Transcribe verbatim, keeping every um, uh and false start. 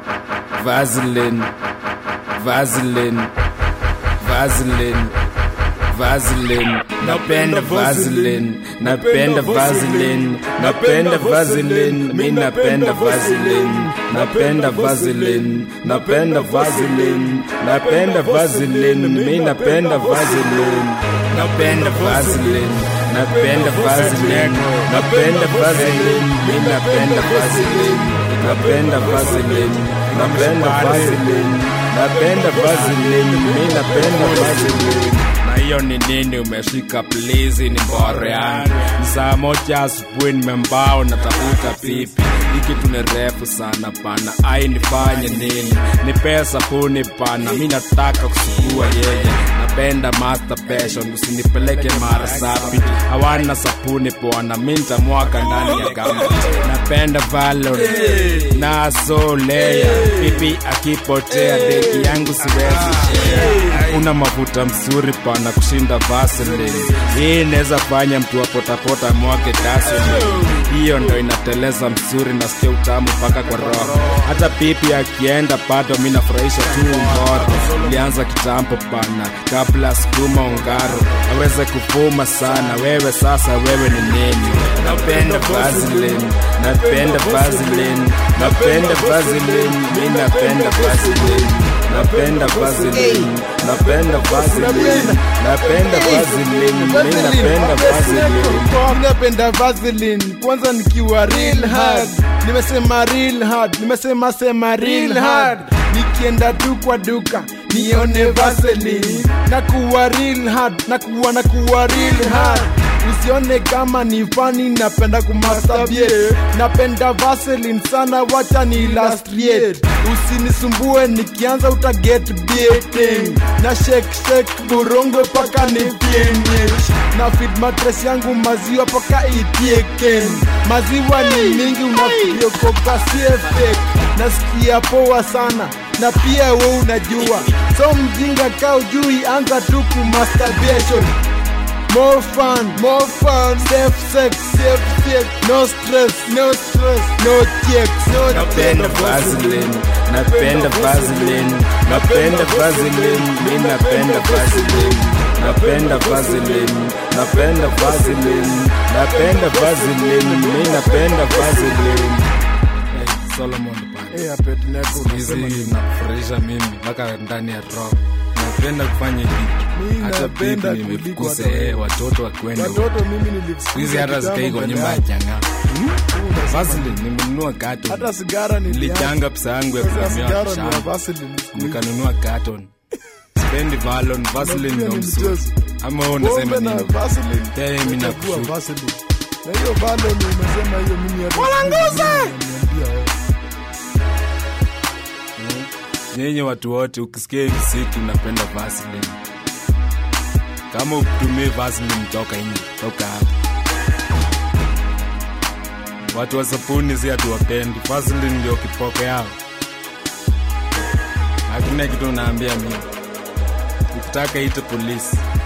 Vaseline, Vaseline, Vaseline, Vaseline. Napenda Vaseline, napenda Vaseline, napenda Vaseline, mi napenda Vaseline, napenda Vaseline, napenda Vaseline, napenda Vaseline, mi napenda Vaseline, napenda Vaseline, napenda Vaseline, napenda Vaseline, mi napenda Vaseline, napenda Vaseline, napenda Vaseline, napenda Vaseline, mi napenda Vaseline. Na hiyo ni nini umeshika please ni boreani. Saa moja asubuhi nimembao natafuta pipi. Hiki tu ni refu sana pana. Ai nifanye nini? Ni pesa puni pana. Mi nataka kusugua yeye. Napenda masturbation. Usinipeleke mara sapi. Hawana sapuni bwana. Mi nitamwaka ndani ya gamba. Napenda Valon na Solea. Pipi akipotea deki yangu siwezi share. Una mafuta mzuri pana na kushinda Vaseline. Hii inaweza fanya mtu wa potapota mwake gasoline. Hiyo ndo inateleza mzuri na sikia utamu paka kwa roho. Hata pipi akienda bado mimi nafurahisha tu ngoro. Ulianza kitambo pana kabla sukuma ungaro. Aweze kufuma sana wewe sasa wewe ni nini? Napenda Vaseline, napenda Vaseline, napenda Vaseline, mimi napenda Vaseline, napenda Vaseline, napenda Vaseline, napenda Vaseline, mimi napenda Vaseline, napenda Vaseline. Kwanza nikiwa real hard, nimesema real hard, nimesema sema real hard. Nikienda tu kwa duka nione Vaseline, nakuwa real hard, nakuwa nakuwa real hard. Usione kama ni funny, napenda kumasturbate. Napenda Vaseline sana, wacha ni illustrate. Usinisumbue nikianza uta get beating. Na shake shake burongo paka ni pienye. Na feed mattress yangu maziwa paka itieken. Maziwa ni mingi unafikiria koka si fake. Nasikia poa sana na pia wewe unajua. So mjinga ka ujui, anza tu kumasturbation. More fun, more fun, safe sex, safe sex, no stress, no stress, no checks, no. Napenda Vaseline, napenda Vaseline, napenda Vaseline, mi napenda Vaseline, napenda Vaseline, napenda Vaseline, napenda Vaseline, mi napenda Vaseline. Hey, Solomon Band. Eh, apeti nako unasema hizi nafurahisha mimi mpaka ndani ya roho. Napenda kufanya kitu. Hata pipi nimefukuza eh watoto wakwenda. Watoto mimi nilifukuza. Hizi hata sikai kwa nyumba ya changa. Vaseline nimenunua carton. Hata sigara nilichanga pesa yangu ya kununua sigara. Vaseline nikanunua carton. Spendi Valon, Vaseline ndo mzuri. Ama wewe unasema nini? Vaseline. Tena mimi nakushukuru. Vaseline. Na hiyo Valon umesema hiyo mimi hata. Walanguze! Nyenye watu wote ukisikia muziki unapenda Vaseline. Kama utumie Vaseline toka nje, toka hapa. Watu wa sapuni si hatuwapendi. Vaseline ndio kipoko yao. Hakuna kitu unaambia mimi. Ukitaka ite polisi.